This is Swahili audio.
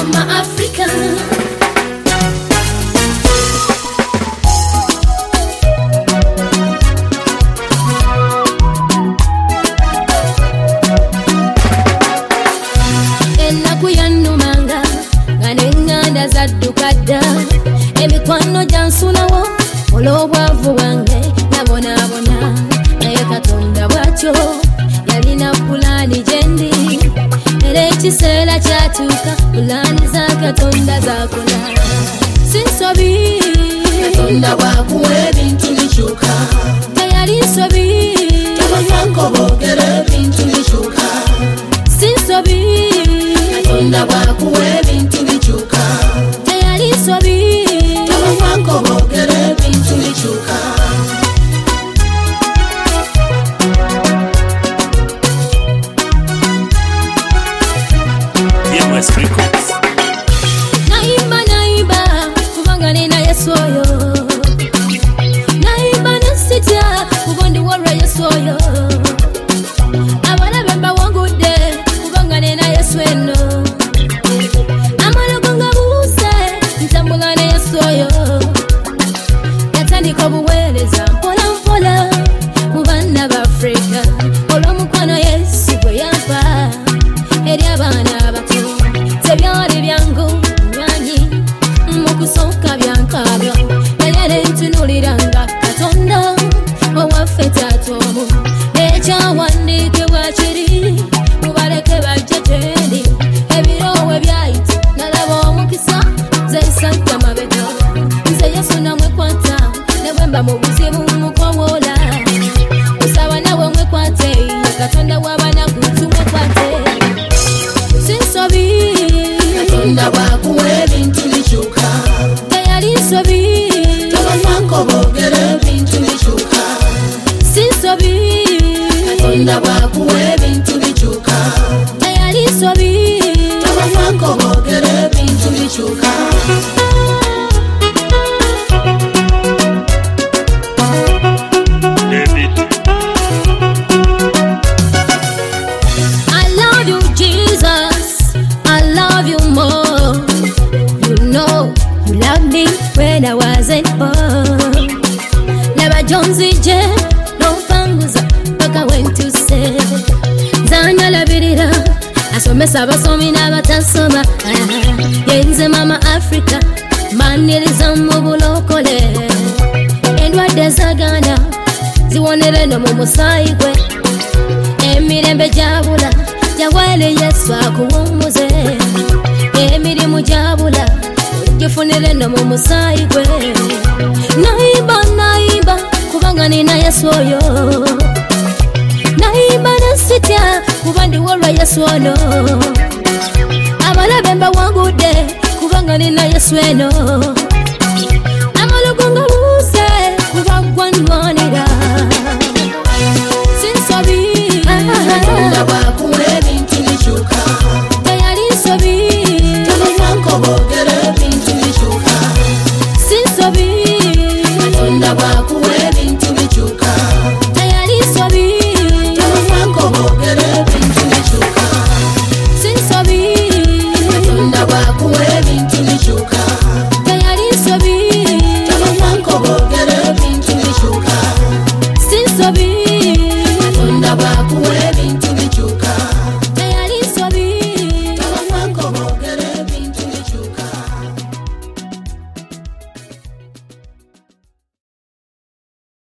Mama Africa. Zadukada emikwano jansunawo olobwavu wange nabonabona naye Katonda bwatyo yalina pulani gyendi era ekiseera kyatuuka pulani za Katonda zakola sinsobi Katonda bwakuwa ebintu bikyuka teyali nsobi tabafanko boogera ebintu bikyuka sinsobi Katonda bwakuwa ebintu bikyuka teyali nsobi tabafanko boogera ebintu bikyuka DMS Records. Naimba kubanga nina Yesu oyo naimba nasitya kubondi warra Yesu oyo abalabe mbawangudde kubanga nina Yesu eno amalogo nga buuse ntambula ne Yesu oyo yatandika obuweereza mpola mpola mu baana ba Afrika olw'omukwano Yesu gwe yampa eri abaana abato tebyali byangu nyanyi mukusooka byankaabyo naye ne ntunuliranga Katonda owaffe taata omu n'ekyawandiikibwa kiri mubaleke bajje gyendi ebiroowe byayita nalaba omukisa nze nsajja mabega nze Yesu namwekwata ne bwe mba mu buzibu mukowoola osaba nawe mwekwate ye Katonda w'abanaku tumwekwate sinsobi Katonda bwakuwa ebintu bikyuka teyali nsobi tabafanko boogera ebintu bikyuka sinsobi Katonda bwakuwa ebintu bikyuka teyali nsobi tabafanko boogera ebintu bikyuka David. I love you Jesus, I love you more. You know you loved me when I wasn't born. Never Jonesy J, no fanguza, paka went to say. Zanya la birira, asomesa basomi n'abatasoma. Yenze Mama Africa, maniriza mu bulokole. Endwadde zagana, ziwonere no mu musaayi gwe. Emirembe jabula jawale Yesu akuwumuze emirimu jabula gifunire no mu musaayi gwe naimba kubanga nina Yesu oyo naimba nasitya kuba ndi warra Yesu ono abalabe mbawangudde kubanga nina Yesu eno